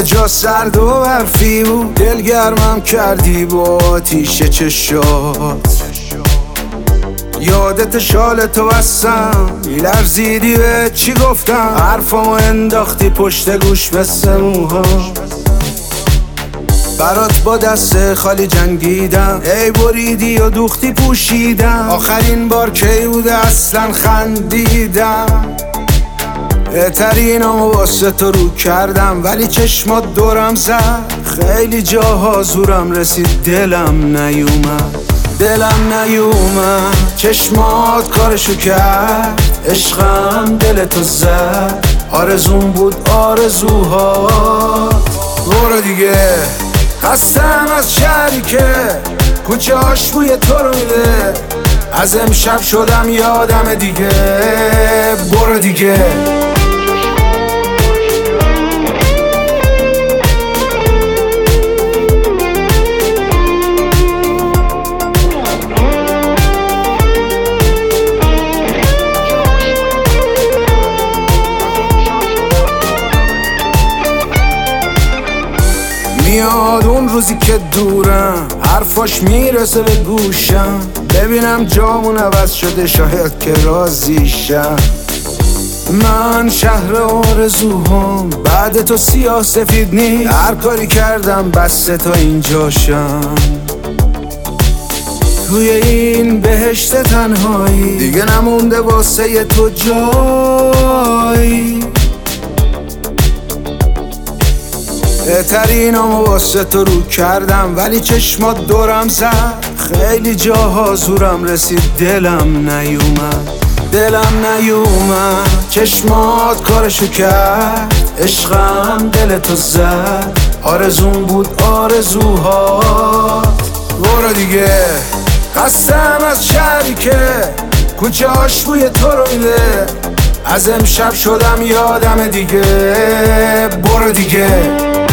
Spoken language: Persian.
اونجا سرد و برفی بود، دلگرمم کردی با آتیش چشات. یادت شال تو بستم، میلرزیدی به چی گفتم، حرفامو انداختی پشت گوش مثل موها. برات با دست خالی جنگیدم، ای بریدی و دوختی پوشیدم. آخرین بار کی بوده اصلا خندیدم؟ بهترینامو واسه تو رو کردم، ولی چشمات دورم زد. خیلی جاها زورم رسید دلم نیومد، دلم نیومد. چشمات کارشو کرد، عشقم دلتو زد. آرزون بود آرزوهات. برو دیگه، خستم از شهری که کوچه هاش بوی تو رو میده. از امشب شدم یادم دیگه. برو دیگه. میاد اون روزی که دورم، حرفاش میرسه به گوشم. ببینم جامون عوض شده، شاید که راضیشم. من شهر آرزوهام، بعد تو سیاه سفید نی. هر کاری کردم بس تا اینجاشم. توی این بهشت تنهایی دیگه نمونده واسه تو جایی. بهترینامو واسه تو رو کردم، ولی چشمات دورم زد. خیلی جاها زورم رسید دلم نیومد، دلم نیومد. چشمات کارشو کرد، عشقم دلتو زد. آرزون بود آرزوهات. برو دیگه، خستم از شهری که کوچه هاش بوی تو رو میده. از امشب شدم یادم دیگه. برو دیگه.